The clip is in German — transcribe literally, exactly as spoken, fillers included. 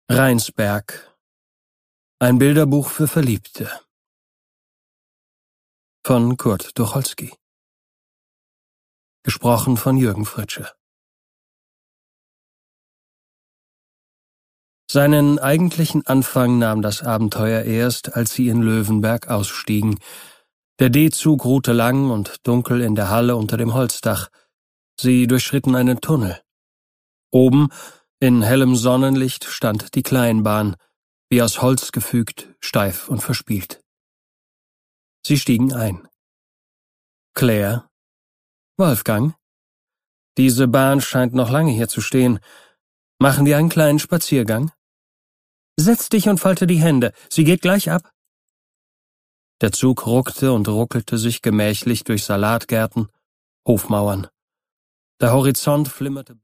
Rheinsberg. Ein Bilderbuch für Verliebte. Von Kurt Tucholsky. Gesprochen von Jürgen Fritsche. Seinen eigentlichen Anfang nahm das Abenteuer erst, als sie in Löwenberg ausstiegen. Der D-Zug ruhte lang und dunkel in der Halle unter dem Holzdach. Sie durchschritten einen Tunnel. Oben, in hellem Sonnenlicht, stand die Kleinbahn, wie aus Holz gefügt, steif und verspielt. Sie stiegen ein. Claire? Wolfgang? Diese Bahn scheint noch lange hier zu stehen. Machen wir einen kleinen Spaziergang? Setz dich und falte die Hände, sie geht gleich ab. Der Zug ruckte und ruckelte sich gemächlich durch Salatgärten, Hofmauern. Der Horizont flimmerte